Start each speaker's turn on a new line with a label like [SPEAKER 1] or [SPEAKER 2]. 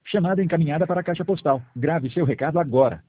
[SPEAKER 1] Chamada encaminhada para a caixa postal. Grave seu recado agora.